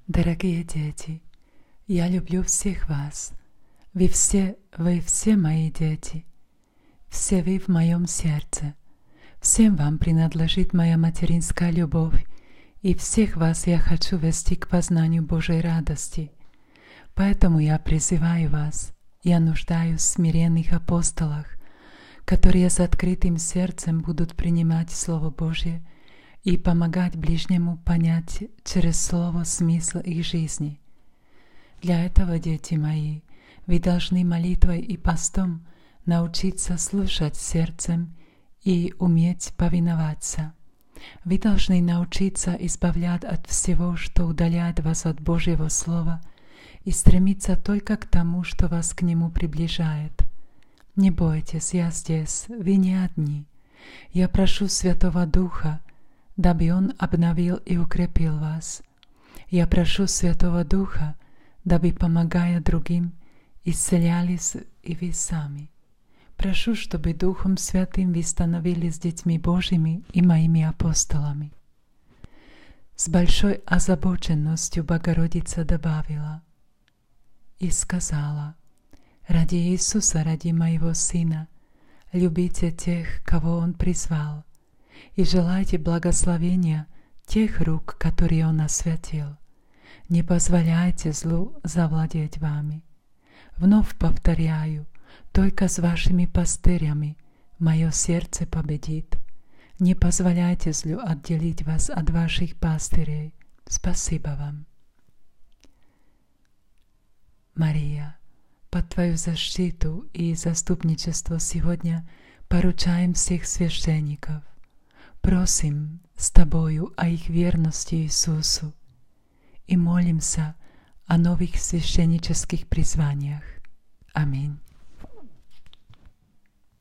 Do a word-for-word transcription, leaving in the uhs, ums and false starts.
Дорогие дети, я люблю всех вас. Вы все, вы все мои дети. Все вы в моем сердце. Всем вам принадлежит моя материнская любовь, и всех вас я хочу вести к познанию Божьей радости. Поэтому я призываю вас, я нуждаюсь в смиренных апостолах, которые с открытым сердцем будут принимать Слово Божье и помогать ближнему понять через Слово смысл их жизни. Для этого, дети мои, вы должны молитвой и постом научиться слушать сердцем и уметь повиноваться. Вы должны научиться избавлять от всего, что удаляет вас от Божьего Слова, и стремиться только к тому, что вас к Нему приближает. Не бойтесь, я здесь, вы не одни. Я прошу Святого Духа, дабы Он обновил и укрепил вас. Я прошу Святого Духа, дабы, помогая другим, исцелялись и вы сами. Прошу, чтобы Духом Святым вы становились детьми Божьими и моими апостолами. С большой озабоченностью Богородица добавила и сказала: «Ради Иисуса, ради моего Сына, любите тех, кого Он призвал, и желайте благословения тех рук, которые Он осветил. Не позволяйте злу завладеть вами. Вновь повторяю, только с вашими пастырями мое сердце победит. Не позволяйте злу отделить вас от ваших пастырей. Спасибо вам». Мария, под Твою защиту и заступничество сегодня поручаем всех священников. Просим с Тобою о их верности Иисусу и молимся о новых священнических призваниях. Аминь.